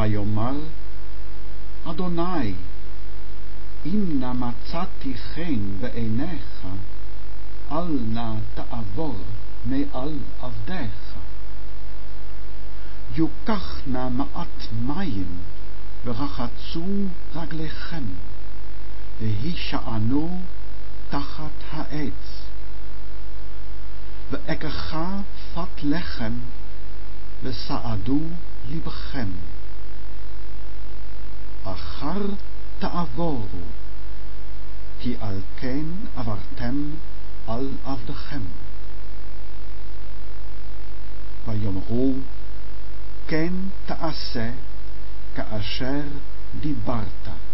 ויאמר אדוני, אם נא מצאתי חן בעיניך, אל נא תעבור מעל עבדיך. יוקח נא מעט מים ורחצו רגליכם, והישענו תחת העץ. ואקחה פת לחם וסעדו לבכם. אחר תעבורו, כי על כן עברתם על עבדכם. ויאמרו כן תעשה כאשר דיברת.